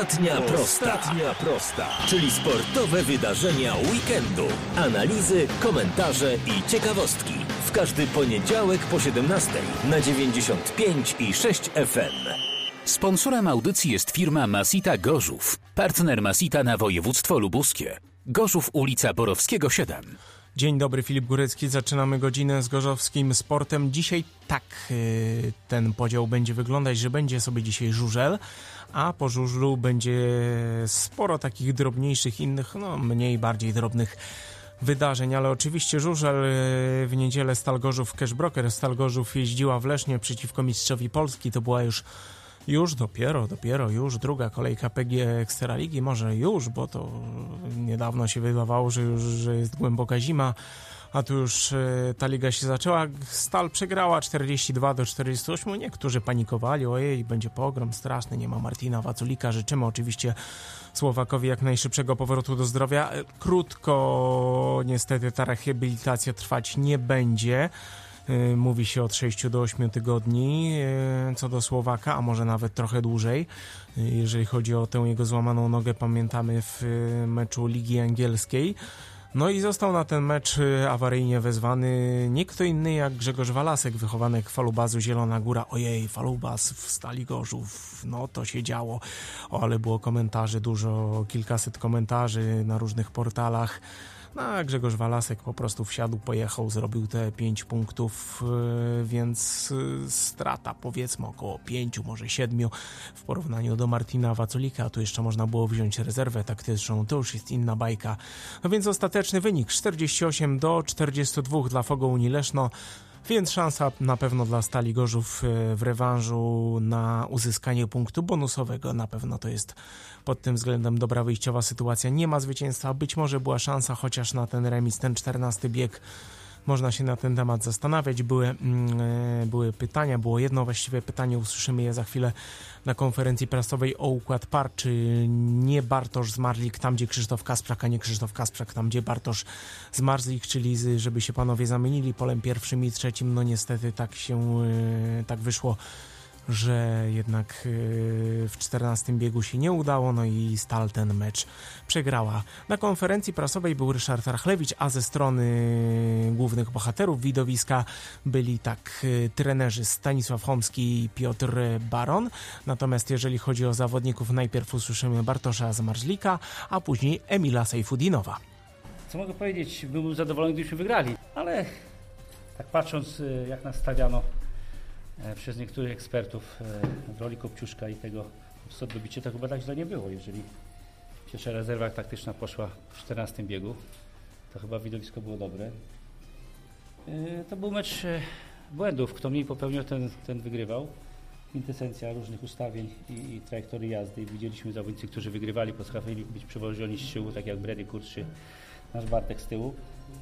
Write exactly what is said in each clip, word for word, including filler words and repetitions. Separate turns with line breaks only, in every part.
Ostatnia prosta. Ostatnia prosta. Czyli sportowe wydarzenia weekendu. Analizy, komentarze i ciekawostki. W każdy poniedziałek po siedemnastej na dziewięćdziesiąt pięć i sześć F M.
Sponsorem audycji jest firma Masita Gorzów. Partner Masita na województwo lubuskie. Gorzów, ulica Borowskiego siedem.
Dzień dobry, Filip Górecki. Zaczynamy godzinę z gorzowskim sportem. Dzisiaj tak ten podział będzie wyglądać, że będzie sobie dzisiaj żużel, a po żużlu będzie sporo takich drobniejszych innych, no mniej, bardziej drobnych wydarzeń, ale oczywiście żużel. W niedzielę Stal Gorzów Cash Broker. Stal Gorzów jeździła w Lesznie przeciwko mistrzowi Polski. To była już Już dopiero, dopiero już druga kolejka P G Ekstraligi, może już, bo to niedawno się wydawało, że już że jest głęboka zima, a tu już e, ta liga się zaczęła. Stal przegrała czterdzieści dwa do czterdziestu ośmiu. Niektórzy panikowali, ojej, będzie pogrom straszny, nie ma Martina Waculika. Życzymy oczywiście Słowakowi jak najszybszego powrotu do zdrowia. Krótko niestety ta rehabilitacja trwać nie będzie. Mówi się od sześciu do ośmiu tygodni co do Słowaka, a może nawet trochę dłużej. Jeżeli chodzi o tę jego złamaną nogę, pamiętamy w meczu Ligi Angielskiej. No i został na ten mecz awaryjnie wezwany nie kto inny jak Grzegorz Walasek, wychowanek Falubazu Zielona Góra. Ojej, Falubaz w Stali Gorzów, no to się działo. O, ale było komentarzy dużo, kilkaset komentarzy na różnych portalach. No, a Grzegorz Walasek po prostu wsiadł, pojechał, zrobił te pięć punktów, więc strata powiedzmy około pięciu, może siedmiu w porównaniu do Martina Waculika. Tu jeszcze można było wziąć rezerwę taktyczną, to już jest inna bajka. No więc ostateczny wynik czterdzieści osiem do czterdziestu dwóch dla Fogo Unii Leszno. Więc szansa na pewno dla Stali Gorzów w rewanżu na uzyskanie punktu bonusowego. Na pewno to jest pod tym względem dobra wyjściowa sytuacja. Nie ma zwycięstwa, być może była szansa chociaż na ten remis, ten czternasty bieg. Można się na ten temat zastanawiać. Były, mm, były pytania, było jedno właściwie pytanie, usłyszymy je za chwilę na konferencji prasowej o układ par, czy nie Bartosz Zmarzlik tam, gdzie Krzysztof Kasprzak, a nie Krzysztof Kasprzak tam, gdzie Bartosz Zmarzlik, czyli żeby się panowie zamienili polem pierwszym i trzecim. No niestety tak się, tak wyszło, że jednak w czternastym biegu się nie udało, no i Stal ten mecz przegrała. Na konferencji prasowej był Ryszard Rachlewicz, a ze strony głównych bohaterów widowiska byli tak trenerzy Stanisław Chomski i Piotr Baron. Natomiast jeżeli chodzi o zawodników, najpierw usłyszymy Bartosza Zmarzlika, a później Emila Sejfudinowa.
Co mogę powiedzieć? Byłbym zadowolony, gdybyśmy wygrali, ale tak patrząc, jak nas stawiano przez niektórych ekspertów w roli Kopciuszka i tego co dobicie, to chyba tak źle nie było. Jeżeli pierwsza rezerwa taktyczna poszła w czternastym biegu, to chyba widowisko było dobre. To był mecz błędów. Kto mniej popełniał, ten, ten wygrywał. Kwintesencja różnych ustawień i, i trajektorii jazdy. Widzieliśmy zawodnicy, którzy wygrywali, potrafili być przewożeni z tyłu, tak jak Brady Kurz czy nasz Bartek z tyłu.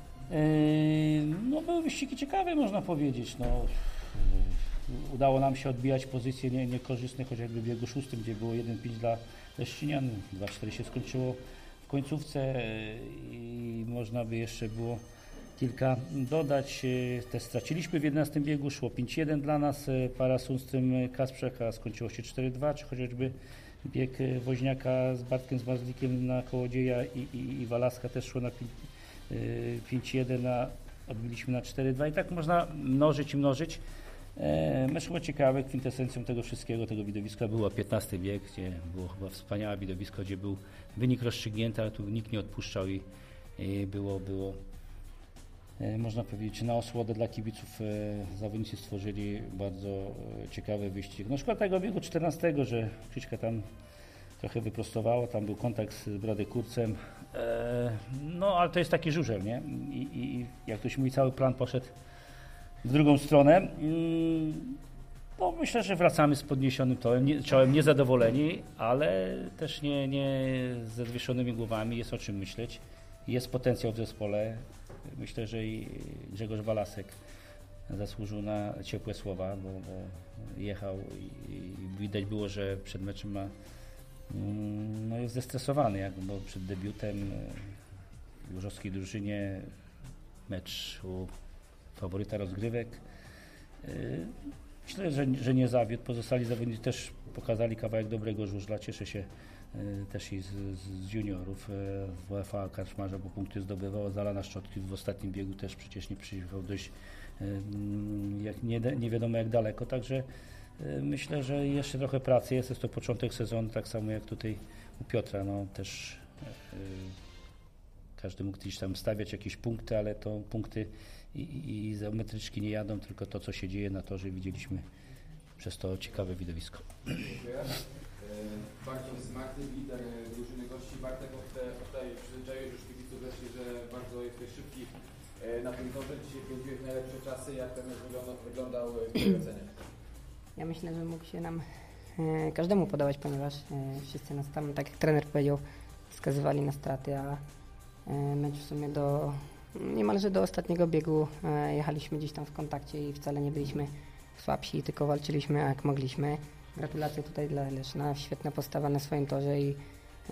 No były wyścigi ciekawe, można powiedzieć. No, udało nam się odbijać pozycje nie, niekorzystne, chociażby w biegu szóstym, gdzie było jeden pięć dla Leszczynian, dwa cztery się skończyło w końcówce i można by jeszcze było kilka dodać. Też straciliśmy w jedenastym biegu, szło pięć jeden dla nas, para Sundström Kasprzak, a skończyło się cztery dwa, czy chociażby bieg Woźniaka z Bartkiem Zmarzlikiem na Kołodzieja i, i, i Walaska też szło na pięć jeden, a odbiliśmy na cztery dwa i tak można mnożyć i mnożyć. Mecz chyba ciekawy, kwintesencją tego wszystkiego, tego widowiska było piętnasty bieg, gdzie było chyba wspaniałe widowisko, gdzie był wynik rozstrzygnięty, ale tu nikt nie odpuszczał i, i było, było można powiedzieć na osłodę dla kibiców. Zawodnicy stworzyli bardzo ciekawy wyścig. No szkoda tego biegu czternastego, że Krzyśka tam trochę wyprostowało, tam był kontakt z Brady Kurcem, no ale to jest taki żużel, nie? I, i jak ktoś mówi, cały plan poszedł w drugą stronę. No, myślę, że wracamy z podniesionym czołem, nie, czołem niezadowoleni, ale też nie, nie ze zwieszonymi głowami. Jest o czym myśleć. Jest potencjał w zespole. Myślę, że i Grzegorz Walasek zasłużył na ciepłe słowa, bo, bo jechał i, i widać było, że przed meczem ma, no jest zestresowany, jak, bo przed debiutem w jużowskiej drużynie mecz u faworyta rozgrywek. Myślę, że, że nie zawiódł. Pozostali zawodnicy też pokazali kawałek dobrego żużla. Cieszę się y, też i z, z juniorów. Y, w W F A Karczmarza, bo punkty zdobywał. Zalana Szczotki w ostatnim biegu też przecież nie przyjechał dość y, jak nie, nie wiadomo jak daleko. Także y, myślę, że jeszcze trochę pracy jest. Jest to początek sezonu, tak samo jak tutaj u Piotra. No, też y, każdy mógł gdzieś tam stawiać jakieś punkty, ale to punkty i, i, i geometryczki nie jadą, tylko to, co się dzieje na torze, widzieliśmy przez to ciekawe widowisko.
Dziękuję. Bartosz z Magdy, lider drużyny gości. Bartek, tutaj przyzwyczaiłeś już kibiców wreszcie, że bardzo jesteś szybki na tym torze. Dzisiaj kręciłeś najlepsze czasy. Jak ten mecz wyglądał, wyglądał w twojej ocenie?
Ja myślę, że mógł się nam e, każdemu podobać, ponieważ e, wszyscy nas tam, tak jak trener powiedział, wskazywali na straty, a e, mecz w sumie do niemalże do ostatniego biegu e, jechaliśmy gdzieś tam w kontakcie i wcale nie byliśmy słabsi, tylko walczyliśmy jak mogliśmy. Gratulacje tutaj dla Leszna, świetna postawa na swoim torze i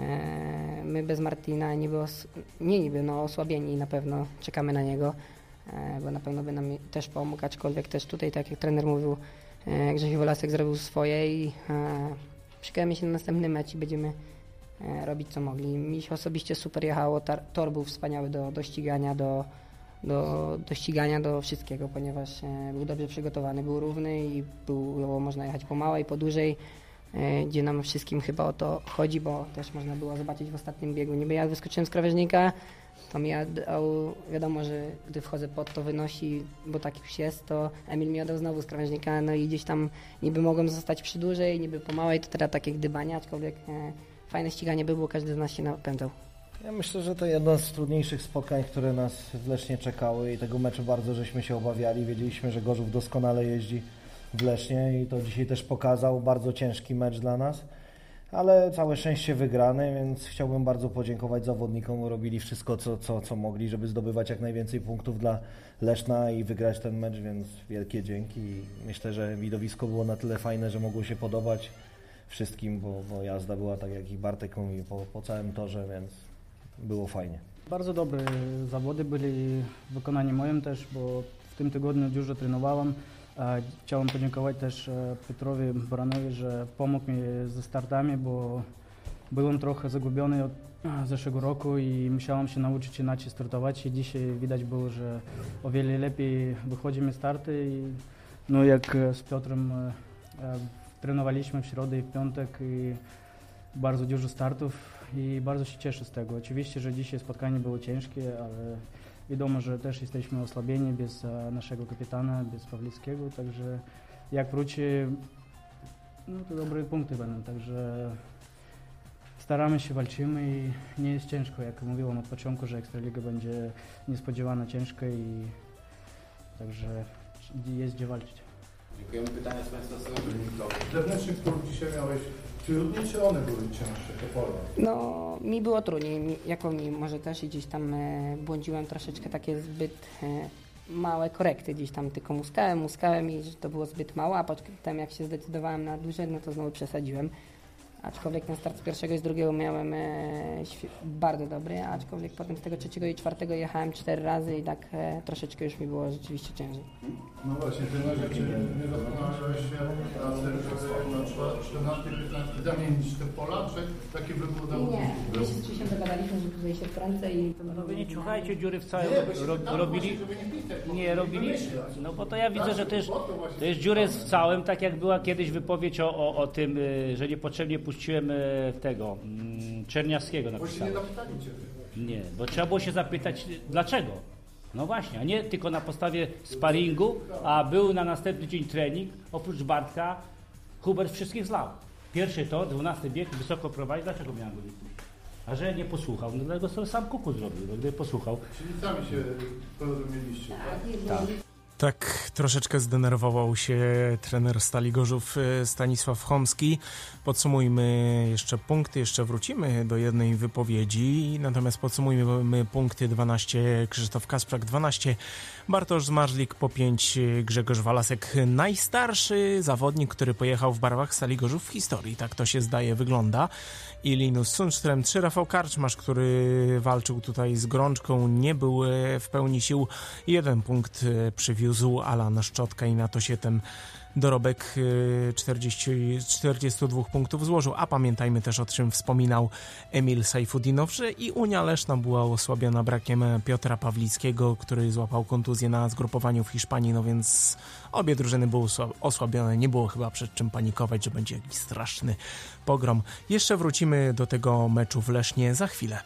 e, my bez Martina niby os- nie niby, no osłabieni na pewno czekamy na niego, e, bo na pewno by nam też pomógł, aczkolwiek też tutaj, tak jak trener mówił, e, Grzesiu Wolasek zrobił swoje i e, czekamy się na następny mecz i będziemy e, robić co mogli. Mi się osobiście super jechało, tar- tor był wspaniały do, do ścigania, do Do, do ścigania, do wszystkiego, ponieważ e, był dobrze przygotowany, był równy i było można jechać pomału i po dłużej, e, gdzie nam wszystkim chyba o to chodzi, bo też można było zobaczyć w ostatnim biegu. Niby jak wyskoczyłem z krawężnika, to mi dał, wiadomo, że gdy wchodzę pod to wynosi, bo tak już jest, to Emil mi oddał znowu z krawężnika, no i gdzieś tam niby mogłem zostać przy dłużej, niby pomałej, to teraz takie gdybanie, aczkolwiek e, fajne ściganie było, bo każdy z nas się napędzał.
Ja myślę, że to jedno z trudniejszych spotkań, które nas w Lesznie czekały i tego meczu bardzo żeśmy się obawiali. Wiedzieliśmy, że Gorzów doskonale jeździ w Lesznie i to dzisiaj też pokazał. Bardzo ciężki mecz dla nas, ale całe szczęście wygrany, więc chciałbym bardzo podziękować zawodnikom. Robili wszystko, co, co, co mogli, żeby zdobywać jak najwięcej punktów dla Leszna i wygrać ten mecz, więc wielkie dzięki. Myślę, że widowisko było na tyle fajne, że mogło się podobać wszystkim, bo, bo jazda była tak, jak i Bartek mówi, po, po całym torze, więc było fajnie.
Bardzo dobre zawody byli w wykonaniu moim też, bo w tym tygodniu dużo trenowałem. Chciałem podziękować też Piotrowi Baranowi, że pomógł mi ze startami, bo byłem trochę zagubiony od zeszłego roku i musiałem się nauczyć inaczej startować i dzisiaj widać było, że o wiele lepiej wychodzi mi starty i no jak z Piotrem trenowaliśmy w środę i w piątek i bardzo dużo startów i bardzo się cieszę z tego. Oczywiście, że dzisiaj spotkanie było ciężkie, ale wiadomo, że też jesteśmy osłabieni bez naszego kapitana, bez Pawlickiego, także jak wróci, no to dobre punkty będą, także staramy się, walczymy i nie jest ciężko, jak mówiłem od początku, że Ekstraliga będzie niespodziewana ciężka i także jest gdzie walczyć.
Dziękujemy. Pytania z Państwa strony.
Zewnętrznych, których dzisiaj miałeś, trudniej czy one były cięższe, te pole?
No, mi było trudniej, mi, jako mi może też i gdzieś tam e, błądziłem troszeczkę takie zbyt e, małe korekty, gdzieś tam tylko muskałem, muskałem i że to było zbyt mało, a potem jak się zdecydowałem na dłużej, no to znowu przesadziłem. Aczkolwiek ten start z pierwszego i z drugiego miałem e, świe- bardzo dobry, aczkolwiek potem z tego trzeciego i czwartego jechałem cztery razy i tak e, troszeczkę już mi było rzeczywiście ciężej.
No właśnie, ty na rzeczy nie dokonałeś pracy, żeby na przykład czternasty piętnasty zamienić te pola, czy taki wybór udało się?
Nie, wszyscy się dogadaliśmy, że tutaj się wkręcę i...
No wy nie ciuchajcie dziury w całym,
Nie, bo się
ro,
pytałem
robili,
właśnie, żeby nie pisać, bo
nie
nie
robili,
wymyślać.
no bo to ja widzę, że to jest,
Po to właśnie
to jest dziurę w całym, tak jak była kiedyś wypowiedź o, o, o tym, y, że niepotrzebnie puściłem y, tego, mm, Czerniawskiego
Bo się nie
napisałem.
zapytali cię.
Nie, bo trzeba było się zapytać y, dlaczego. No właśnie, a nie tylko na podstawie sparingu, a był na następny dzień trening, oprócz Bartka, Hubert wszystkich zlał. Pierwszy tor, dwunasty bieg, wysoko prowadzi, dlaczego miałem go wypuścić? A że nie posłuchał, no dlatego sobie sam kuku zrobił, no gdyby posłuchał.
Czyli sami się porozumieliście, tak?
Tak.
Tak troszeczkę zdenerwował się trener Stali Gorzów Stanisław Chomski. Podsumujmy jeszcze punkty, jeszcze wrócimy do jednej wypowiedzi, natomiast podsumujmy punkty: dwanaście Krzysztof Kasprzak, dwanaście Bartosz Zmarzlik, po pięć Grzegorz Walasek. Najstarszy zawodnik, który pojechał w barwach Stali Gorzów w historii, tak to się zdaje, wygląda. I Linus Sundström, trzy Rafał Karczmarz, który walczył tutaj z gorączką, nie był w pełni sił. Jeden punkt przywiózł zawiózł Alan Szczotka i na to się ten dorobek czterdzieści, czterdzieści dwa punktów złożył, a pamiętajmy też, o czym wspominał Emil Sajfudinow, że i Unia Leszna była osłabiona brakiem Piotra Pawlickiego, który złapał kontuzję na zgrupowaniu w Hiszpanii, no więc obie drużyny były osłabione, nie było chyba przed czym panikować, że będzie jakiś straszny pogrom. Jeszcze wrócimy do tego meczu w Lesznie za chwilę.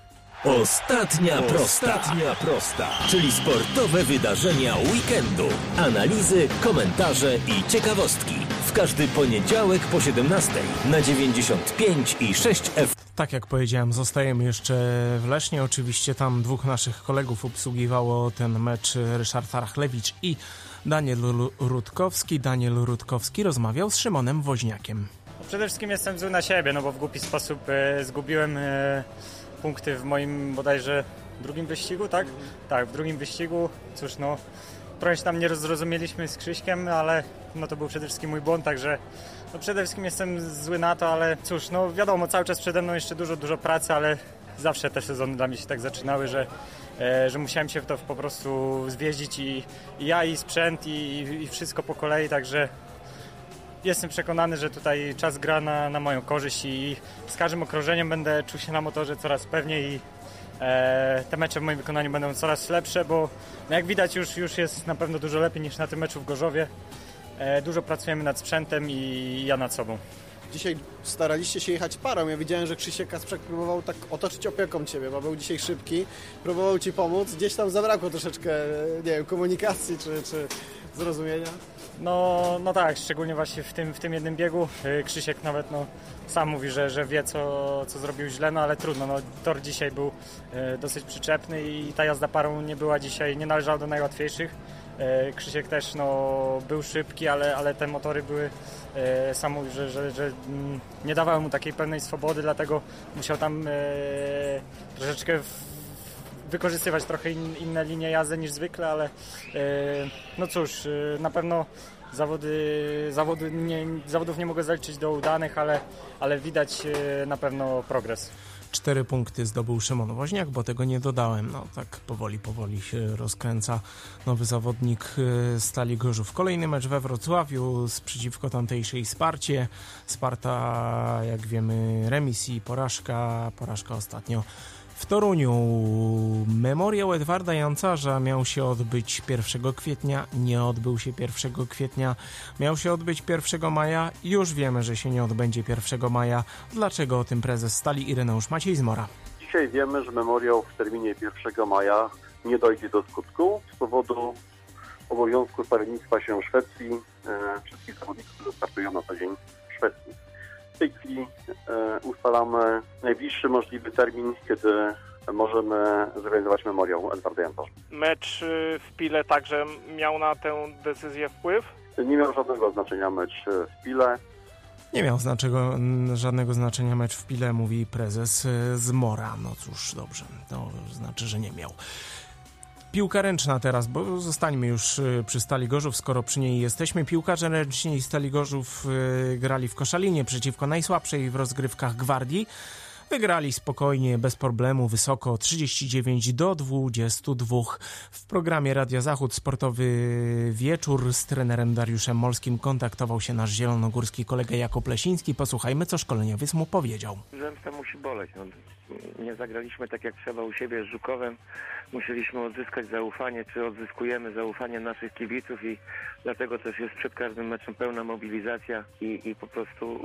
Ostatnia prosta. Ostatnia prosta, czyli sportowe wydarzenia weekendu. Analizy, komentarze i ciekawostki. W każdy poniedziałek po siedemnastej na dziewięćdziesiąt pięć i sześć F.
Tak jak powiedziałem, zostajemy jeszcze w Lesznie. Oczywiście tam dwóch naszych kolegów obsługiwało ten mecz, Ryszard Archlewicz i Daniel Rutkowski. Daniel Rutkowski rozmawiał z Szymonem Woźniakiem.
Przede wszystkim jestem zły na siebie, no bo w głupi sposób e, zgubiłem e, punkty w moim bodajże drugim wyścigu, tak? Tak, w drugim wyścigu. Cóż, no, trochę się tam nie zrozumieliśmy z Krzyśkiem, ale no to był przede wszystkim mój błąd, także no przede wszystkim jestem zły na to, ale cóż, no wiadomo, cały czas przede mną jeszcze dużo, dużo pracy, ale zawsze te sezony dla mnie się tak zaczynały, że, e, że musiałem się w to po prostu zwiedzić i, i ja, i sprzęt, i, i wszystko po kolei, także jestem przekonany, że tutaj czas gra na, na moją korzyść i z każdym okrążeniem będę czuł się na motorze coraz pewniej i e, te mecze w moim wykonaniu będą coraz lepsze, bo no jak widać już, już jest na pewno dużo lepiej niż na tym meczu w Gorzowie. E, dużo pracujemy nad sprzętem i ja nad sobą.
Dzisiaj staraliście się jechać parą. Ja widziałem, że Krzysiek Kasprzak próbował tak otoczyć opieką Ciebie, bo był dzisiaj szybki, próbował Ci pomóc. Gdzieś tam zabrakło troszeczkę, nie wiem, komunikacji czy, czy zrozumienia.
No, no tak, szczególnie właśnie w tym, w tym jednym biegu. Krzysiek nawet no, sam mówi, że, że wie co, co zrobił źle, no ale trudno. No, tor dzisiaj był e, dosyć przyczepny i ta jazda parą nie była dzisiaj, nie należała do najłatwiejszych. E, Krzysiek też no, był szybki, ale, ale te motory były, e, sam mówi, że, że, że m, nie dawały mu takiej pełnej swobody, dlatego musiał tam e, troszeczkę w, wykorzystywać trochę in, inne linie jazdy niż zwykle, ale e, no cóż, e, na pewno zawody, zawody nie, zawodów nie mogę zaliczyć do udanych, ale, ale widać e, na pewno progres.
Cztery punkty zdobył Szymon Woźniak, bo tego nie dodałem. No tak powoli, powoli się rozkręca nowy zawodnik Stali Gorzów. Kolejny mecz we Wrocławiu z przeciwko tamtejszej Sparcie. Sparta, jak wiemy, remis i porażka. Porażka ostatnio w Toruniu. Memoriał Edwarda Jancarza miał się odbyć pierwszego kwietnia, nie odbył się pierwszego kwietnia, miał się odbyć pierwszego maja, już wiemy, że się nie odbędzie pierwszego maja. Dlaczego? O tym prezes Stali Ireneusz Maciej Zmora.
Dzisiaj wiemy, że memoriał w terminie pierwszego maja nie dojdzie do skutku z powodu obowiązku stawiennictwa się Szwecji, e, wszystkich zawodników, którzy startują na co dzień w Szwecji. W tej chwili e, ustalamy najbliższy możliwy termin, kiedy możemy zorganizować memoriał Edwarda Jancarza.
Mecz w Pile także miał na tę decyzję wpływ?
Nie miał żadnego znaczenia mecz w Pile.
Nie miał znaczego, żadnego znaczenia mecz w Pile, mówi prezes Zmora. No cóż, dobrze, to znaczy, że nie miał. Piłka ręczna teraz, bo zostańmy już przy Stali Gorzów, skoro przy niej jesteśmy. Piłkarze ręczni Stali Gorzów grali w Koszalinie przeciwko najsłabszej w rozgrywkach Gwardii. Wygrali spokojnie, bez problemu, wysoko, trzydzieści dziewięć do dwudziestu dwóch. W programie Radia Zachód sportowy wieczór z trenerem Dariuszem Molskim kontaktował się nasz zielonogórski kolega Jakub Lesiński. Posłuchajmy, co szkoleniowiec mu powiedział.
Zemsta musi boleć. No, nie zagraliśmy tak jak trzeba u siebie z Żukowem. Musieliśmy odzyskać zaufanie, czy odzyskujemy zaufanie naszych kibiców i dlatego też jest przed każdym meczem pełna mobilizacja i, i po prostu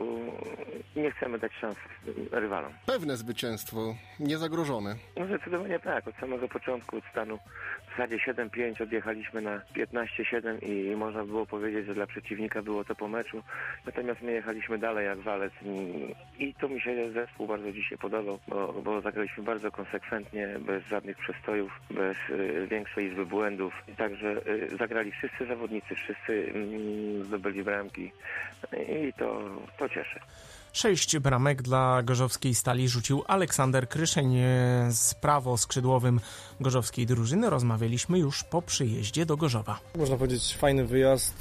nie chcemy dać szans rywalom.
Pewne zwycięstwo, niezagrożone.
No zdecydowanie tak, od samego początku, od stanu w zasadzie siedem pięć odjechaliśmy na piętnaście siedem i można było powiedzieć, że dla przeciwnika było to po meczu, natomiast my jechaliśmy dalej jak walec i, i to mi się zespół bardzo dzisiaj podobał, bo, bo zagraliśmy bardzo konsekwentnie, bez żadnych przestojów, bez y, większej izby błędów. Także y, zagrali wszyscy zawodnicy, wszyscy y, zdobyli bramki i to, to cieszy.
Sześć bramek dla gorzowskiej Stali rzucił Aleksander Kryszeń z prawoskrzydłowym gorzowskiej drużyny. Rozmawialiśmy już po przyjeździe do Gorzowa.
Można powiedzieć fajny wyjazd,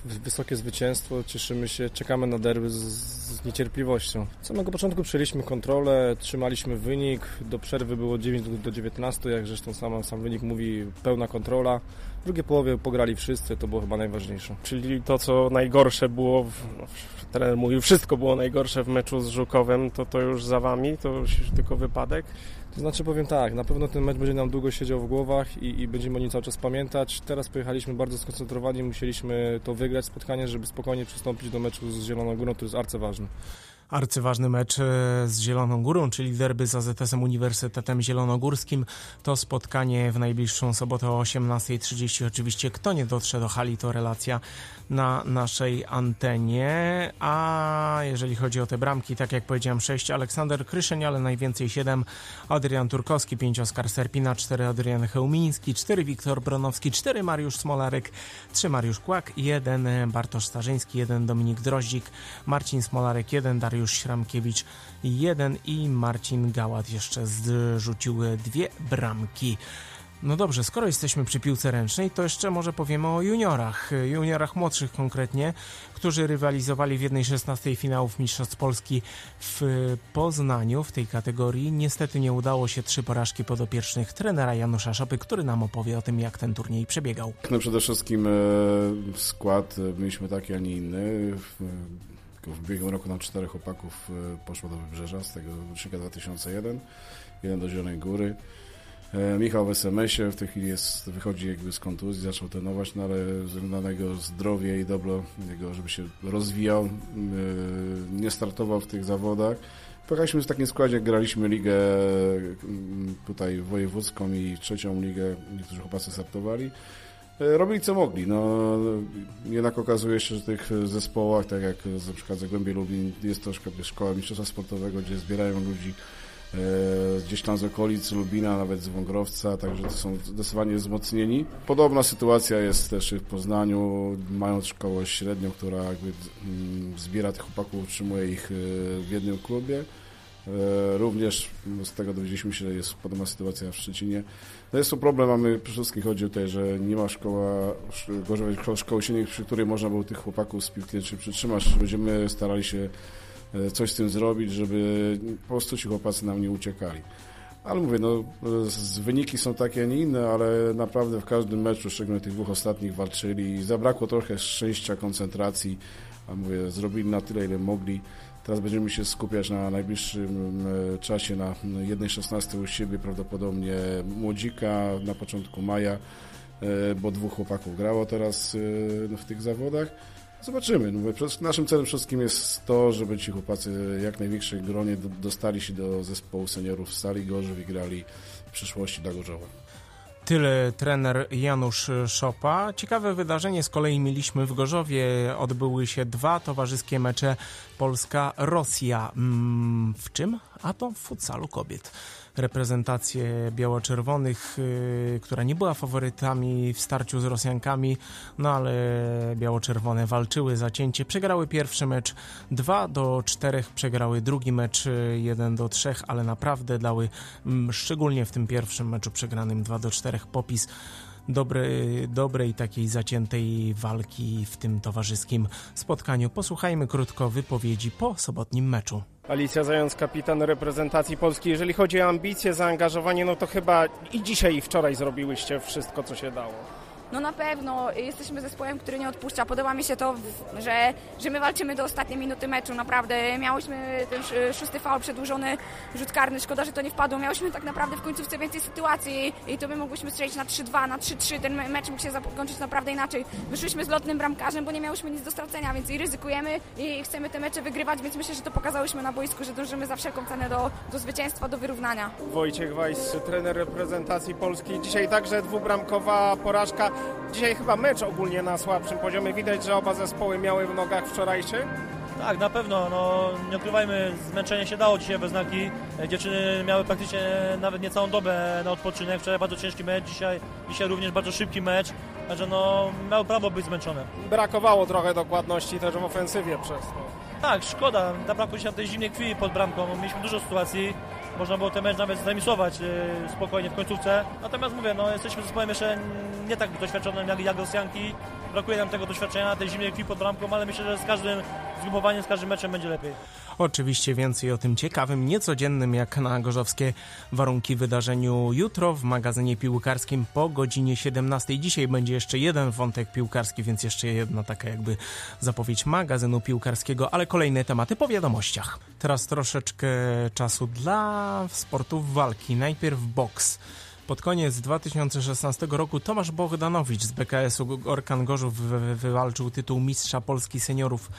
wysokie zwycięstwo, cieszymy się, czekamy na derby z, z niecierpliwością. Od samego początku przejęliśmy kontrolę, trzymaliśmy wynik, do przerwy było dziewięć do dziewiętnastu, jak zresztą sam, sam wynik mówi, pełna kontrola. W drugiej połowie pograli wszyscy, to było chyba najważniejsze.
Czyli to, co najgorsze było, w, no, trener mówił, wszystko było najgorsze w meczu z Żukowem, to to już za wami, to już tylko wypadek?
To znaczy powiem tak, na pewno ten mecz będzie nam długo siedział w głowach i, i będziemy o nim cały czas pamiętać. Teraz pojechaliśmy bardzo skoncentrowani, musieliśmy to wygrać spotkanie, żeby spokojnie przystąpić do meczu z Zieloną Górą, który jest arcyważny.
Arcyważny mecz z Zieloną Górą, czyli derby z A Z S-em Uniwersytetem Zielonogórskim. To spotkanie w najbliższą sobotę o osiemnasta trzydzieści. Oczywiście kto nie dotrze do hali, to relacja na naszej antenie. A jeżeli chodzi o te bramki, tak jak powiedziałem, sześć Aleksander Kryszeń, ale najwięcej siedem Adrian Turkowski, pięć Oskar Serpina, cztery Adrian Chełmiński, cztery Wiktor Bronowski, cztery Mariusz Smolarek, trzy Mariusz Kłak, jeden Bartosz Starzyński, jeden Dominik Droździk, Marcin Smolarek, jeden Dariusz Śramkiewicz, jeden i Marcin Gałat jeszcze zrzucił dwie bramki. No dobrze, skoro jesteśmy przy piłce ręcznej, to jeszcze może powiemy o juniorach, juniorach młodszych konkretnie, którzy rywalizowali w jednej szesnastej finałów Mistrzostw Polski w Poznaniu w tej kategorii. Niestety nie udało się, trzy porażki podopiecznych trenera Janusza Szopy, który nam opowie o tym, jak ten turniej przebiegał.
No przede wszystkim e, skład mieliśmy taki, a nie inny. W ubiegłym roku nam czterech chłopaków poszło do Wybrzeża, z tego rocznika dwa tysiące jeden, jeden do Zielonej Góry. Michał w es em esie w tej chwili jest, wychodzi jakby z kontuzji, zaczął trenować, no ale ze względu na jego zdrowie i dobro, jego, żeby się rozwijał, nie startował w tych zawodach. Pojechaliśmy w takim składzie, graliśmy ligę tutaj wojewódzką i trzecią ligę, niektórzy chłopacy startowali. Robili co mogli, no jednak okazuje się, że w tych zespołach, tak jak na przykład Zagłębie Lublin, jest to szkoła mistrzostwa sportowego, gdzie zbierają ludzi e, gdzieś tam z okolic Lubina, nawet z Wągrowca, także to są zdecydowanie wzmocnieni. Podobna sytuacja jest też w Poznaniu, mają szkołę średnią, która jakby zbiera tych chłopaków, utrzymuje ich w jednym klubie. Również z tego dowiedzieliśmy się, że jest podobna sytuacja w Szczecinie. No jest to problem, mamy przede wszystkim chodzi o to, że nie ma szkoła, gorzowej szkoły silnych, przy której można było tych chłopaków z piłki ręcznej przytrzymać. Będziemy starali się coś z tym zrobić, żeby po prostu ci chłopacy nam nie uciekali. Ale mówię, no wyniki są takie, a nie inne, ale naprawdę w każdym meczu, szczególnie tych dwóch ostatnich, walczyli. Zabrakło trochę szczęścia, koncentracji, a mówię, zrobili na tyle, ile mogli. Teraz będziemy się skupiać na najbliższym czasie na jednej szesnastej u siebie, prawdopodobnie Młodzika na początku maja, bo dwóch chłopaków grało teraz w tych zawodach. Zobaczymy. Naszym celem wszystkim jest to, żeby ci chłopacy jak największej gronie dostali się do zespołu seniorów w Stali Gorzów i grali w przyszłości dla Gorzowa.
Tyle trener Janusz Szopa. Ciekawe wydarzenie z kolei mieliśmy w Gorzowie. Odbyły się dwa towarzyskie mecze Polska-Rosja. W czym? A to w futsalu kobiet. Reprezentację biało-czerwonych, yy, która nie była faworytami w starciu z Rosjankami, no ale biało-czerwone walczyły zacięcie. Przegrały pierwszy mecz dwa do czterech, przegrały drugi mecz jeden do trzech, ale naprawdę dały, mm, szczególnie w tym pierwszym meczu przegranym dwa do czterech, popis dobrej, dobrej takiej zaciętej walki w tym towarzyskim spotkaniu. Posłuchajmy krótko wypowiedzi po sobotnim meczu.
Alicja Zając, kapitan reprezentacji Polski. Jeżeli chodzi o ambicje, zaangażowanie, no to chyba i dzisiaj i wczoraj zrobiłyście wszystko, co się dało.
No na pewno jesteśmy zespołem, który nie odpuszcza. Podoba mi się to, że, że my walczymy do ostatniej minuty meczu. Naprawdę miałyśmy ten szósty faul, przedłużony rzut karny. Szkoda, że to nie wpadło. Miałyśmy tak naprawdę w końcówce więcej sytuacji i to my mogłyśmy strzelić na trzy dwa, na trzy trzy. Ten mecz mógł się zakończyć naprawdę inaczej. Wyszłyśmy z lotnym bramkarzem, bo nie miałyśmy nic do stracenia, więc i ryzykujemy i chcemy te mecze wygrywać, więc myślę, że to pokazałyśmy na boisku, że dążymy za wszelką cenę do, do zwycięstwa, do wyrównania.
Wojciech Wajs, trener reprezentacji Polski. Dzisiaj także dwubramkowa porażka. Dzisiaj chyba mecz ogólnie na słabszym poziomie. Widać, że oba zespoły miały w nogach wczorajszy.
Tak, na pewno. No, nie ukrywajmy, zmęczenie się dało dzisiaj we znaki. Dziewczyny miały praktycznie nawet nie całą dobę na odpoczynek. Wczoraj bardzo ciężki mecz, dzisiaj, dzisiaj również bardzo szybki mecz. Także no, miały prawo być zmęczone.
Brakowało trochę dokładności też w ofensywie przez to.
Tak, szkoda. Zabrakło się tej zimnej krwi pod bramką. Mieliśmy dużo sytuacji. Można było ten mecz nawet zremisować yy, spokojnie w końcówce. Natomiast mówię, no, jesteśmy zespołem jeszcze nie tak doświadczonym jak, jak Rosjanki. brakuje nam tego doświadczenia, tej zimnej krwi pod bramką, ale myślę, że z każdym zgrupowaniem, z każdym meczem będzie lepiej.
Oczywiście więcej o tym ciekawym, niecodziennym jak na gorzowskie warunki wydarzeniu jutro w magazynie piłkarskim po godzinie siedemnastej. Dzisiaj będzie jeszcze jeden wątek piłkarski, więc jeszcze jedna taka jakby zapowiedź magazynu piłkarskiego, ale kolejne tematy po wiadomościach. Teraz troszeczkę czasu dla sportów walki. Najpierw boks. Pod koniec dwa tysiące szesnastego roku Tomasz Bohdanowicz z B K S-u Orkan Gorzów wywalczył tytuł mistrza Polski seniorów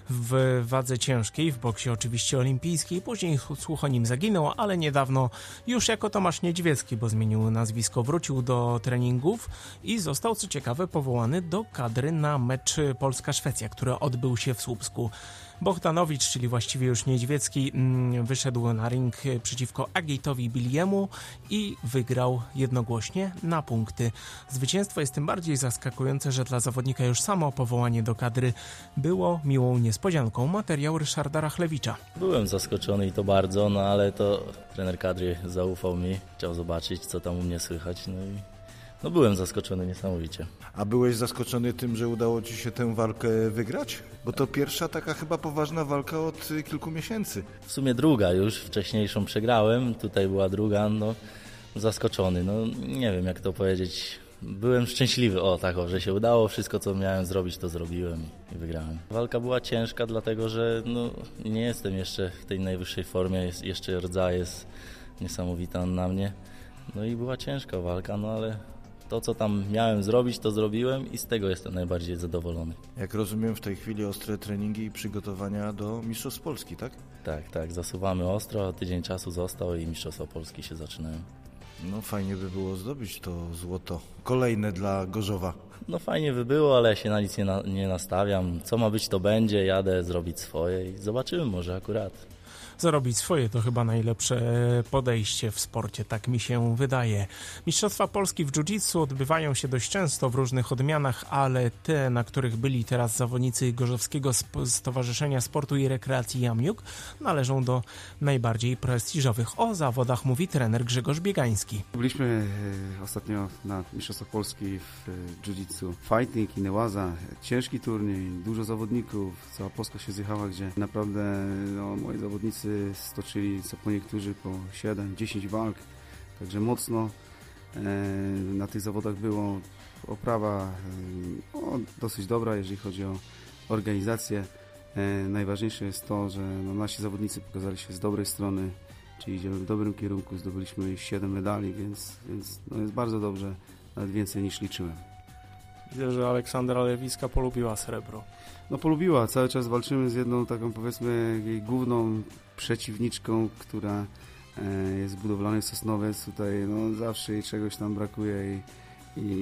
w wadze ciężkiej, w boksie oczywiście olimpijskiej. Później Słuchonim zaginął, ale niedawno już jako Tomasz Niedźwiecki, bo zmienił nazwisko, wrócił do treningów i został, co ciekawe, powołany do kadry na mecz Polska-Szwecja, który odbył się w Słupsku. Bohdanowicz, czyli właściwie już Niedźwiecki, wyszedł na ring przeciwko Agejtowi Biliemu i wygrał jednogłośnie na punkty. Zwycięstwo jest tym bardziej zaskakujące, że dla zawodnika już samo powołanie do kadry było miłą niespodzianką. Materiał Ryszarda Rachlewicza.
Byłem zaskoczony i to bardzo, no ale to trener kadry zaufał mi, chciał zobaczyć, co tam u mnie słychać, no i no byłem zaskoczony niesamowicie.
A byłeś zaskoczony tym, że udało Ci się tę walkę wygrać? Bo to pierwsza taka chyba poważna walka od kilku miesięcy.
W sumie druga już, wcześniejszą przegrałem, tutaj była druga, no zaskoczony, no nie wiem jak to powiedzieć. Byłem szczęśliwy, o tak, o, że się udało, wszystko co miałem zrobić to zrobiłem i wygrałem. Walka była ciężka dlatego, że no, nie jestem jeszcze w tej najwyższej formie, jest, jeszcze rdza jest niesamowita na mnie. No i była ciężka walka, no ale to, co tam miałem zrobić, to zrobiłem i z tego jestem najbardziej zadowolony.
Jak rozumiem, w tej chwili ostre treningi i przygotowania do Mistrzostw Polski, tak?
Tak, tak, zasuwamy ostro, tydzień czasu został i Mistrzostwa Polski się zaczynają.
No fajnie by było zdobyć to złoto. Kolejne dla Gorzowa.
No fajnie by było, ale ja się na nic nie, na, nie nastawiam. Co ma być, to będzie, jadę zrobić swoje i zobaczymy może akurat.
Zarobić swoje to chyba najlepsze podejście w sporcie, tak mi się wydaje. Mistrzostwa Polski w jiu-jitsu odbywają się dość często w różnych odmianach, ale te, na których byli teraz zawodnicy Gorzowskiego Stowarzyszenia Sportu i Rekreacji Jamniuk, należą do najbardziej prestiżowych. O zawodach mówi trener Grzegorz Biegański.
Byliśmy ostatnio na Mistrzostwach Polski w jiu-jitsu fighting i nełaza. Ciężki turniej, dużo zawodników, cała Polska się zjechała, gdzie naprawdę no, moi zawodnicy stoczyli co po niektórzy po siedem dziesięć walk, także mocno e, na tych zawodach było. Oprawa e, o, dosyć dobra, jeżeli chodzi o organizację. E, najważniejsze jest to, że no, nasi zawodnicy pokazali się z dobrej strony, czyli idziemy w dobrym kierunku, zdobyliśmy siedem medali, więc, więc no, jest bardzo dobrze, nawet więcej niż liczyłem.
Widzę, że Aleksandra Lewiska polubiła srebro.
No polubiła, cały czas walczymy z jedną taką powiedzmy jej główną przeciwniczką, która e, jest budowlany Sosnowiec. Tutaj no, zawsze jej czegoś tam brakuje i, i,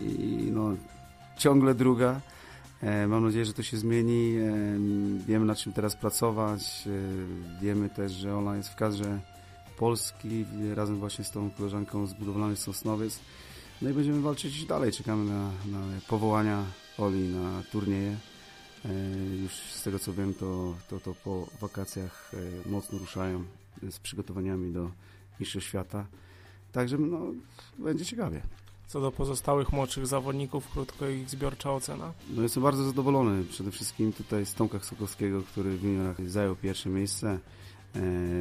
i no, ciągle druga. E, mam nadzieję, że to się zmieni. E, wiemy nad czym teraz pracować. E, wiemy też, że ona jest w kadrze Polski razem właśnie z tą koleżanką z budowlany Sosnowiec. No i będziemy walczyć dalej. Czekamy na, na powołania Oli na turnieje. Już z tego co wiem, to, to, to po wakacjach mocno ruszają z przygotowaniami do Mistrzostw Świata. Także no, będzie ciekawie.
Co do pozostałych młodszych zawodników, krótko ich zbiorcza ocena?
No jestem bardzo zadowolony. Przede wszystkim tutaj z Tomka Sokowskiego, który w juniorach zajął pierwsze miejsce. E,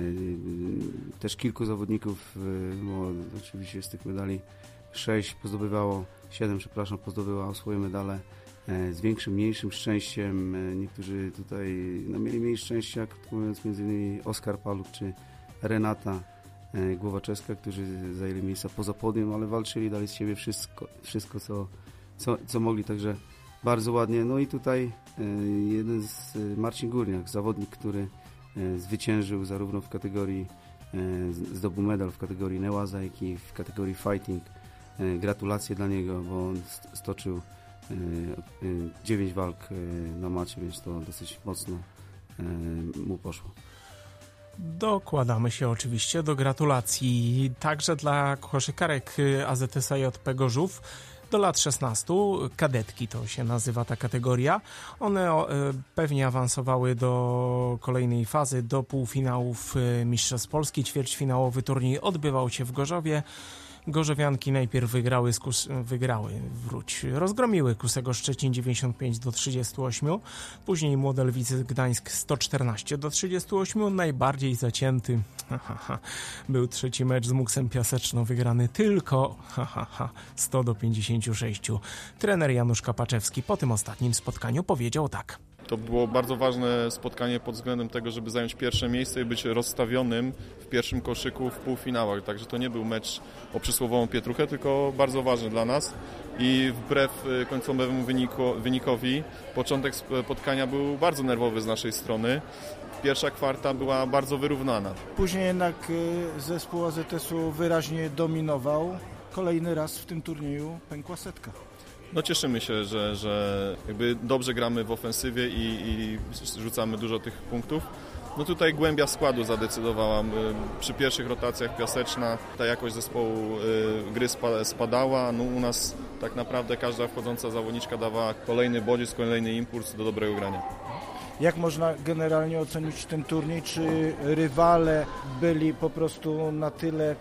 też kilku zawodników, bo oczywiście z tych medali sześć pozdobywało, siedem przepraszam, pozdobywało swoje medale z większym, mniejszym szczęściem. Niektórzy tutaj no, mieli mniej szczęścia, jak mówiąc, między innymi Oskar Paluch czy Renata Głowaczewska, którzy zajęli miejsca poza podium, ale walczyli, dali z siebie wszystko, wszystko co, co, co mogli, także bardzo ładnie. No i tutaj jeden z Marcin Górniak, zawodnik, który zwyciężył zarówno w kategorii, zdobył medal w kategorii nełaza, jak i w kategorii fighting. Gratulacje dla niego, bo on stoczył dziewięć walk na macie, więc to dosyć mocno mu poszło.
Dokładamy się oczywiście do gratulacji także dla koszykarek A Z S A J P Gorzów do lat szesnastu, kadetki to się nazywa ta kategoria. One pewnie awansowały do kolejnej fazy, do półfinałów Mistrzostw Polski. Ćwierćfinałowy turniej odbywał się w Gorzowie. Gorzowianki najpierw wygrały, z Kus, wygrały wróć, rozgromiły Kusego Szczecin dziewięćdziesiąt pięć do trzydziestu ośmiu, później Młode Lwice Gdańsk sto czternaście do trzydziestu ośmiu, najbardziej zacięty ha, ha, ha, był trzeci mecz z Muksem Piaseczno, wygrany tylko ha, ha, ha, sto do pięćdziesięciu sześciu. Trener Janusz Kapaczewski po tym ostatnim spotkaniu powiedział tak.
To było bardzo ważne spotkanie pod względem tego, żeby zająć pierwsze miejsce i być rozstawionym w pierwszym koszyku w półfinałach. Także to nie był mecz o przysłowiową pietruchę, tylko bardzo ważny dla nas. I wbrew końcowemu wyniku, wynikowi początek spotkania był bardzo nerwowy z naszej strony. Pierwsza kwarta była bardzo wyrównana.
Później jednak zespół A Z S-u wyraźnie dominował. Kolejny raz w tym turnieju pękła setka.
No cieszymy się, że, że jakby dobrze gramy w ofensywie i, i rzucamy dużo tych punktów. No tutaj głębia składu zadecydowała. Przy pierwszych rotacjach Piaseczna ta jakość zespołu gry spadała. No u nas tak naprawdę każda wchodząca zawodniczka dawała kolejny bodziec, kolejny impuls do dobrego grania.
Jak można generalnie ocenić ten turniej? Czy rywale byli po prostu na tyle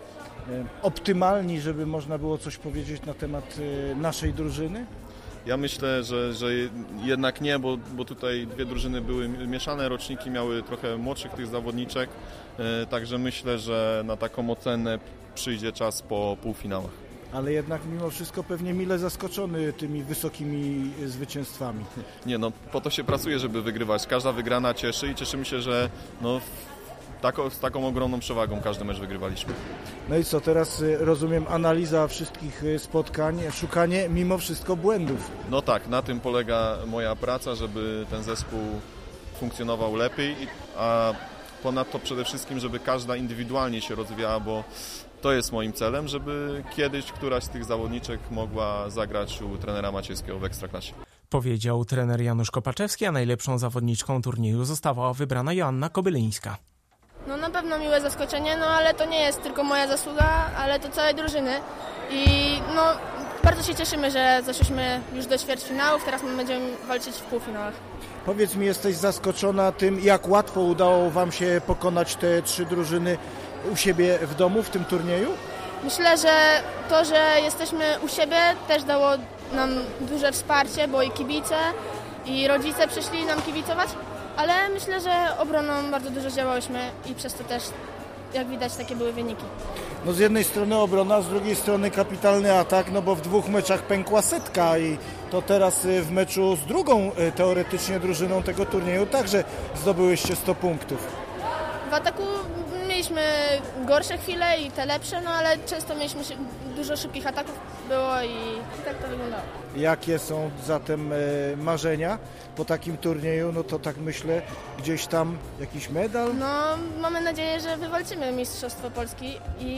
optymalni, żeby można było coś powiedzieć na temat naszej drużyny?
Ja myślę, że, że jednak nie, bo, bo tutaj dwie drużyny były mieszane, roczniki miały trochę młodszych tych zawodniczek, także myślę, że na taką ocenę przyjdzie czas po półfinałach.
Ale jednak mimo wszystko pewnie mile zaskoczony tymi wysokimi zwycięstwami.
Nie, no po to się pracuje, żeby wygrywać. Każda wygrana cieszy i cieszymy się, że no, tako, z taką ogromną przewagą każdy mecz wygrywaliśmy.
No i co, teraz rozumiem analiza wszystkich spotkań, szukanie mimo wszystko błędów.
No tak, na tym polega moja praca, żeby ten zespół funkcjonował lepiej, a ponadto przede wszystkim, żeby każda indywidualnie się rozwijała, bo to jest moim celem, żeby kiedyś któraś z tych zawodniczek mogła zagrać u trenera Maciejskiego w Ekstraklasie.
Powiedział trener Janusz Kopaczewski, a najlepszą zawodniczką turnieju została wybrana Joanna Kobylińska.
No na pewno miłe zaskoczenie, no ale to nie jest tylko moja zasługa, ale to całej drużyny i no bardzo się cieszymy, że zeszliśmy już do ćwierćfinałów, teraz my będziemy walczyć w półfinałach.
Powiedz mi, jesteś zaskoczona tym, jak łatwo udało Wam się pokonać te trzy drużyny u siebie w domu w tym turnieju?
Myślę, że to, że jesteśmy u siebie też dało nam duże wsparcie, bo i kibice i rodzice przyszli nam kibicować, ale myślę, że obroną bardzo dużo działałyśmy i przez to też, jak widać, takie były wyniki.
No z jednej strony obrona, z drugiej strony kapitalny atak, no bo w dwóch meczach pękła setka i to teraz w meczu z drugą teoretycznie drużyną tego turnieju także zdobyłyście sto punktów.
W ataku mieliśmy gorsze chwile i te lepsze, no ale często mieliśmy dużo szybkich ataków było i tak to wyglądało.
Jakie są zatem marzenia po takim turnieju? No to tak myślę, gdzieś tam jakiś medal?
No mamy nadzieję, że wywalczymy Mistrzostwo Polski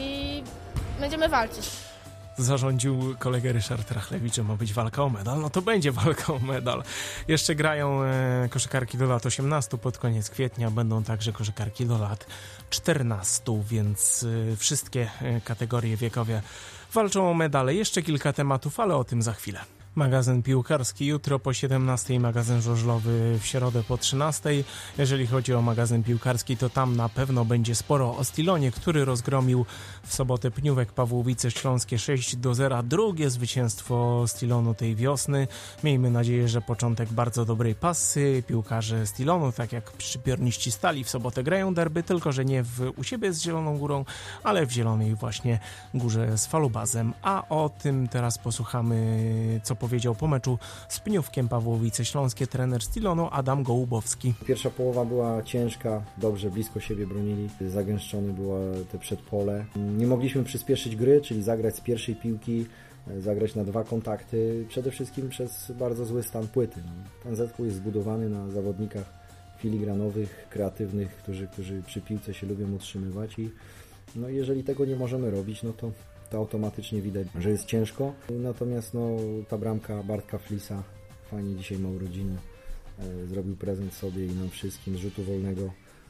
i będziemy walczyć.
Zarządził kolega Ryszard Rachlewicz, że ma być walka o medal, no to będzie walka o medal. Jeszcze grają e, koszykarki do lat osiemnastu, pod koniec kwietnia będą także koszykarki do lat czternastu, więc e, wszystkie e, kategorie wiekowe walczą o medale. Jeszcze kilka tematów, ale o tym za chwilę. Magazyn piłkarski jutro po siedemnastej, magazyn żużlowy w środę po trzynastej. Jeżeli chodzi o magazyn piłkarski, to tam na pewno będzie sporo o Stilonie, który rozgromił w sobotę Pniówek Pawłowice Śląskie sześć do zera. Drugie zwycięstwo Stilonu tej wiosny. Miejmy nadzieję, że początek bardzo dobrej pasy. Piłkarze Stilonu, tak jak szczypiorniści Stali, w sobotę grają derby, tylko że nie w, u siebie z Zieloną Górą, ale w Zielonej właśnie Górze z Falubazem. A o tym teraz posłuchamy, co powiedział po meczu z Pniówkiem Pawłowice Śląskie trener Stilonu Adam Gołubowski.
Pierwsza połowa była ciężka, dobrze blisko siebie bronili, zagęszczone było te przedpole. Nie mogliśmy przyspieszyć gry, czyli zagrać z pierwszej piłki, zagrać na dwa kontakty, przede wszystkim przez bardzo zły stan płyty. Ten zespół jest zbudowany na zawodnikach filigranowych, kreatywnych, którzy, którzy przy piłce się lubią utrzymywać i no, jeżeli tego nie możemy robić, no to to automatycznie widać, że jest ciężko. Natomiast no, ta bramka Bartka Flisa, fajnie dzisiaj ma urodziny, e, zrobił prezent sobie i nam wszystkim z rzutu wolnego.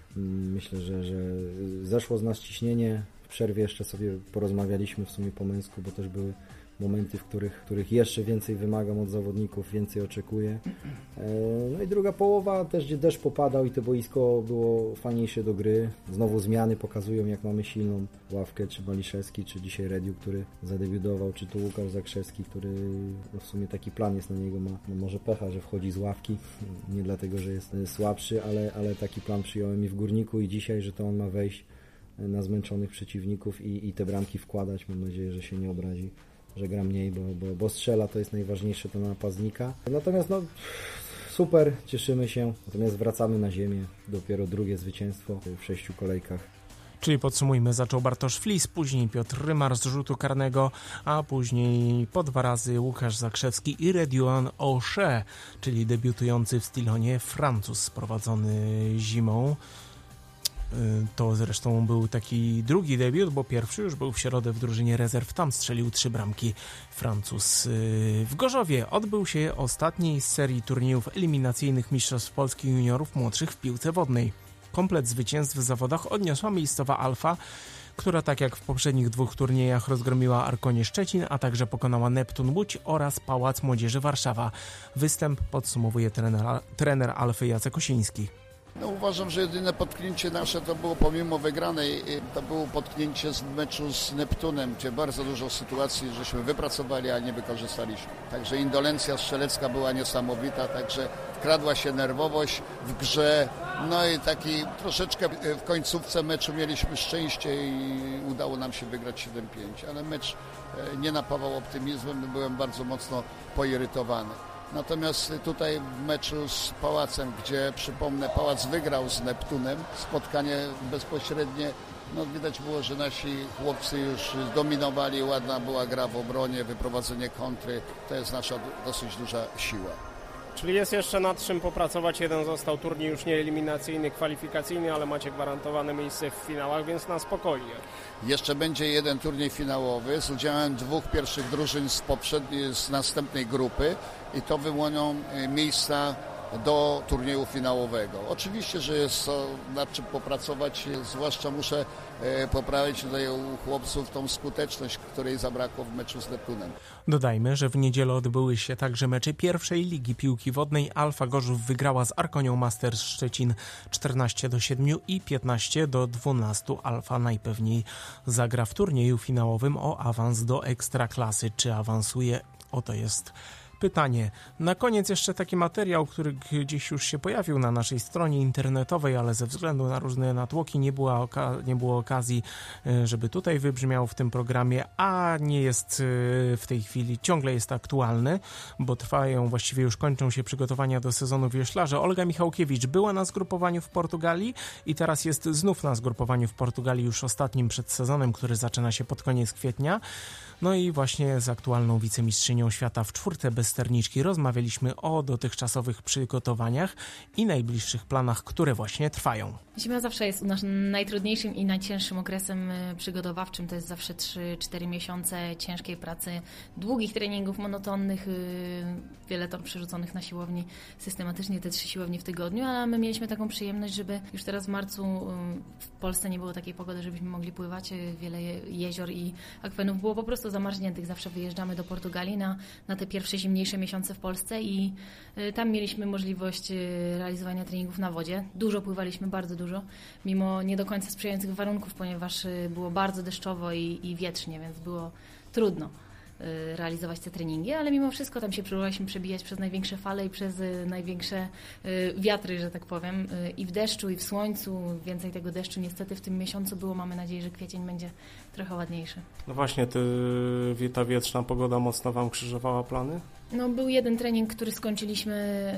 Myślę, że, że zeszło z nas ciśnienie. W przerwie jeszcze sobie porozmawialiśmy w sumie po męsku, bo też były momenty, w których, których jeszcze więcej wymagam od zawodników, więcej oczekuję. No i druga połowa też, gdzie deszcz popadał i to boisko było fajniejsze do gry. Znowu zmiany pokazują, jak mamy silną ławkę, czy Maliszewski, czy dzisiaj Rediu, który zadebiutował, czy tu Łukasz Zakrzewski, który no w sumie taki plan jest na niego, ma no może pecha, że wchodzi z ławki, nie dlatego, że jest słabszy, ale, ale taki plan przyjąłem i w Górniku i dzisiaj, że to on ma wejść na zmęczonych przeciwników i, i te bramki wkładać. Mam nadzieję, że się nie obrazi, że gra mniej, bo, bo, bo strzela, to jest najważniejsze, to napastnika. Natomiast no super, cieszymy się, natomiast wracamy na ziemię, dopiero drugie zwycięstwo w sześciu kolejkach.
Czyli podsumujmy, zaczął Bartosz Flis, później Piotr Rymar z rzutu karnego, a później po dwa razy Łukasz Zakrzewski i Redouan Aucher, czyli debiutujący w Stylonie Francuz sprowadzony zimą. To zresztą był taki drugi debiut, bo pierwszy już był w środę w drużynie rezerw, tam strzelił trzy bramki Francuz. W Gorzowie odbył się ostatni z serii turniejów eliminacyjnych Mistrzostw Polski juniorów młodszych w piłce wodnej. Komplet zwycięstw w zawodach odniosła miejscowa Alfa, która tak jak w poprzednich dwóch turniejach rozgromiła Arkonię Szczecin, a także pokonała Neptun Łódź oraz Pałac Młodzieży Warszawa. Występ podsumowuje trener, trener Alfy Jacek Osiński.
No, uważam, że jedyne potknięcie nasze to było pomimo wygranej, to było potknięcie z meczu z Neptunem, gdzie bardzo dużo sytuacji żeśmy wypracowali, a nie wykorzystaliśmy. Także indolencja strzelecka była niesamowita, także wkradła się nerwowość w grze, no i taki troszeczkę w końcówce meczu mieliśmy szczęście i udało nam się wygrać siedem pięć, ale mecz nie napawał optymizmem, byłem bardzo mocno poirytowany. Natomiast tutaj w meczu z Pałacem, gdzie przypomnę, Pałac wygrał z Neptunem, spotkanie bezpośrednie, no widać było, że nasi chłopcy już dominowali, ładna była gra w obronie, wyprowadzenie kontry, to jest nasza dosyć duża siła.
Czyli jest jeszcze nad czym popracować, jeden został turniej już nie eliminacyjny, kwalifikacyjny, ale macie gwarantowane miejsce w finałach, więc na spokojnie.
Jeszcze będzie jeden turniej finałowy z udziałem dwóch pierwszych drużyn z, poprzedniej, z następnej grupy i to wyłonią miejsca do turnieju finałowego. Oczywiście, że jest to nad czym popracować, zwłaszcza muszę poprawić tutaj u chłopców tą skuteczność, której zabrakło w meczu z Neptunem.
Dodajmy, że w niedzielę odbyły się także mecze pierwszej ligi piłki wodnej. Alfa Gorzów wygrała z Arkonią Masters Szczecin czternaście do siedmiu i piętnaście do dwunastu. Alfa najpewniej zagra w turnieju finałowym o awans do Ekstraklasy. Czy awansuje? Oto jest pytanie. Na koniec jeszcze taki materiał, który gdzieś już się pojawił na naszej stronie internetowej, ale ze względu na różne natłoki nie, była oka- nie było okazji, żeby tutaj wybrzmiał w tym programie, a nie jest w tej chwili, ciągle jest aktualny, bo trwają, właściwie już kończą się przygotowania do sezonu wioślarzy. Olga Michałkiewicz była na zgrupowaniu w Portugalii i teraz jest znów na zgrupowaniu w Portugalii już ostatnim przed sezonem, który zaczyna się pod koniec kwietnia. No i właśnie z aktualną wicemistrzynią świata w czwórce bez sterniczki rozmawialiśmy o dotychczasowych przygotowaniach i najbliższych planach, które właśnie trwają.
Zima zawsze jest u nas najtrudniejszym i najcięższym okresem przygotowawczym. To jest zawsze trzy cztery miesiące ciężkiej pracy, długich treningów monotonnych, wiele ton przerzuconych na siłowni, systematycznie te trzy siłownie w tygodniu, a my mieliśmy taką przyjemność, żeby już teraz w marcu w Polsce nie było takiej pogody, żebyśmy mogli pływać. Wiele jezior i akwenów było po prostu zamarzniętych. Zawsze wyjeżdżamy do Portugalii na, na te pierwsze zimniejsze miesiące w Polsce i y, tam mieliśmy możliwość y, realizowania treningów na wodzie. Dużo pływaliśmy, bardzo dużo, mimo nie do końca sprzyjających warunków, ponieważ y, było bardzo deszczowo i, i wietrznie, więc było trudno y, realizować te treningi, ale mimo wszystko tam się próbowaliśmy przebijać przez największe fale i przez y, największe y, wiatry, że tak powiem, y, i w deszczu, i w słońcu. Więcej tego deszczu niestety w tym miesiącu było. Mamy nadzieję, że kwiecień będzie trochę ładniejszy.
No właśnie, ty, ta wietrzna pogoda mocno Wam krzyżowała plany?
No, był jeden trening, który skończyliśmy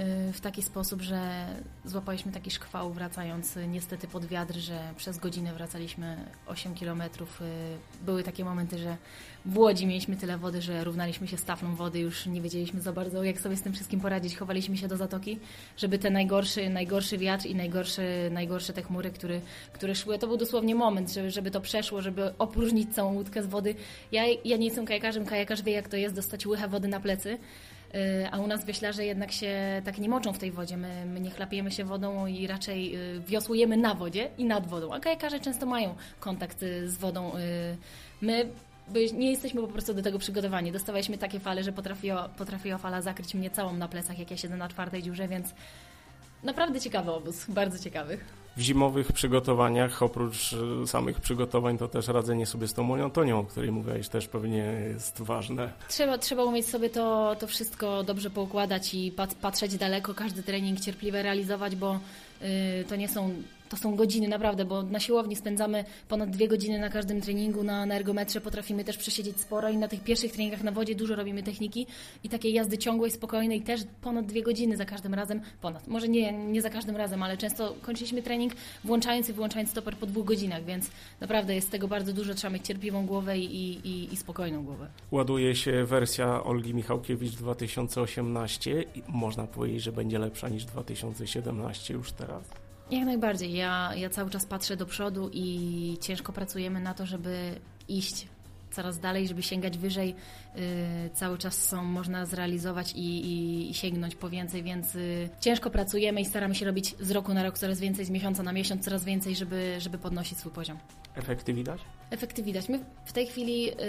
w taki sposób, że złapaliśmy taki szkwał wracając niestety pod wiatr, że przez godzinę wracaliśmy osiem kilometrów. Były takie momenty, że w Łodzi mieliśmy tyle wody, że równaliśmy się z taflą wody, już nie wiedzieliśmy za bardzo, jak sobie z tym wszystkim poradzić. Chowaliśmy się do zatoki, żeby ten najgorszy, najgorszy wiatr i najgorszy, najgorsze te chmury, które, które szły, to był dosłownie moment, żeby, żeby to przeszło, żeby opróżnić całą łódkę z wody. Ja, ja nie jestem kajakarzem, kajakarz wie, jak to jest dostać łychę wody na plecy. A u nas wioślarze jednak się tak nie moczą w tej wodzie. My, my nie chlapiemy się wodą i raczej wiosłujemy na wodzie i nad wodą. A kajakarze często mają kontakt z wodą. My bo nie jesteśmy po prostu do tego przygotowani. Dostawaliśmy takie fale, że potrafiła, potrafiła fala zakryć mnie całą na plecach, jak ja siedzę na czwartej dziurze, więc naprawdę ciekawy obóz, bardzo ciekawy.
W zimowych przygotowaniach, oprócz samych przygotowań, to też radzenie sobie z tą monotonią, o której mówiłeś, też pewnie jest ważne.
Trzeba, trzeba umieć sobie to, to wszystko dobrze poukładać i pat, patrzeć daleko, każdy trening cierpliwie realizować, bo yy, to nie są... To są godziny, naprawdę, bo na siłowni spędzamy ponad dwie godziny na każdym treningu, na, na ergometrze potrafimy też przesiedzieć sporo i na tych pierwszych treningach na wodzie dużo robimy techniki i takiej jazdy ciągłej, spokojnej też ponad dwie godziny za każdym razem, ponad, może nie, nie za każdym razem, ale często kończyliśmy trening włączając i wyłączając stoper po dwóch godzinach, więc naprawdę jest tego bardzo dużo, trzeba mieć cierpliwą głowę i, i, i spokojną głowę.
Ładuje się wersja Olgi Michałkiewicz dwa tysiące osiemnaście i można powiedzieć, że będzie lepsza niż dwa tysiące siedemnaście już teraz.
Jak najbardziej. Ja, ja cały czas patrzę do przodu i ciężko pracujemy na to, żeby iść coraz dalej, żeby sięgać wyżej. Yy, cały czas są, można zrealizować i, i, i sięgnąć po więcej, więc yy, ciężko pracujemy i staramy się robić z roku na rok coraz więcej, z miesiąca na miesiąc coraz więcej, żeby, żeby podnosić swój poziom.
Efekty widać?
Efekty widać. My w tej chwili yy,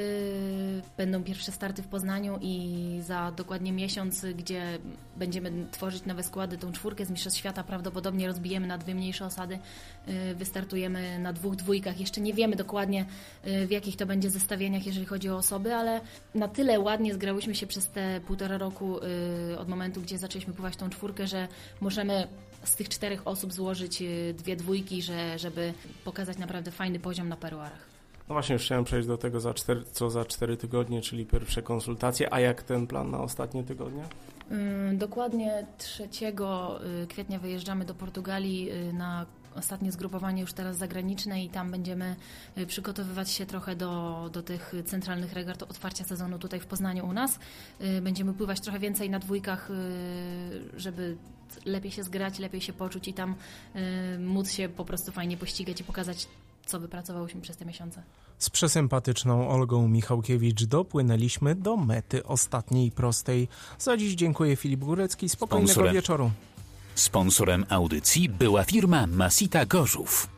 będą pierwsze starty w Poznaniu i za dokładnie miesiąc, gdzie będziemy tworzyć nowe składy, tą czwórkę z Mistrzostw Świata prawdopodobnie rozbijemy na dwie mniejsze osady. Yy, wystartujemy na dwóch dwójkach. Jeszcze nie wiemy dokładnie yy, w jakich to będzie zestawieniach, jeżeli chodzi o osoby, ale na tyle ładnie zgrałyśmy się przez te półtora roku yy, od momentu, gdzie zaczęliśmy pływać tą czwórkę, że możemy z tych czterech osób złożyć yy, dwie dwójki, że, żeby pokazać naprawdę fajny poziom na peruarach.
No właśnie, już chciałem przejść do tego, za cztery, co za cztery tygodnie, czyli pierwsze konsultacje. A jak ten plan na ostatnie tygodnie?
Yy, dokładnie trzeciego kwietnia wyjeżdżamy do Portugalii yy, na ostatnie zgrupowanie już teraz zagraniczne i tam będziemy przygotowywać się trochę do, do tych centralnych regat otwarcia sezonu tutaj w Poznaniu u nas. Będziemy pływać trochę więcej na dwójkach, żeby lepiej się zgrać, lepiej się poczuć i tam móc się po prostu fajnie pościgać i pokazać, co wypracowałyśmy przez te miesiące.
Z przesympatyczną Olgą Michałkiewicz dopłynęliśmy do mety ostatniej prostej. Za dziś dziękuję, Filip Górecki. Spokojnego
Sponsorem.
wieczoru.
Sponsorem audycji była firma Masita Gorzów.